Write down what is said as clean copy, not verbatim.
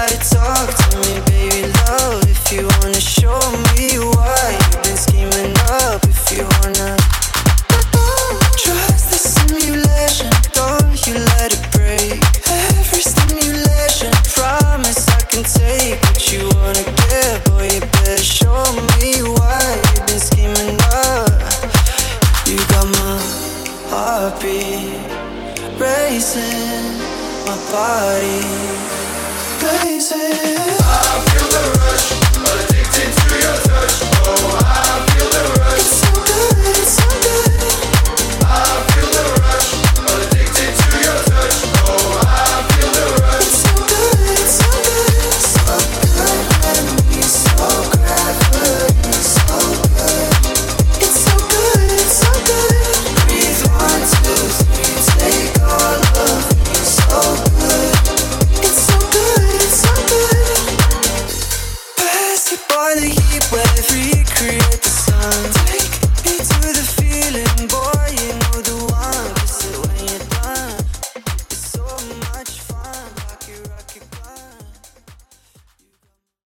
talk to me, baby love. If you wanna show me why you've been scheming up, if you wanna trust the simulation, don't you let it break. Every stimulation, promise I can take what you wanna give. Boy, you better show me why you've been scheming up. You got my heartbeat racing, my body racing.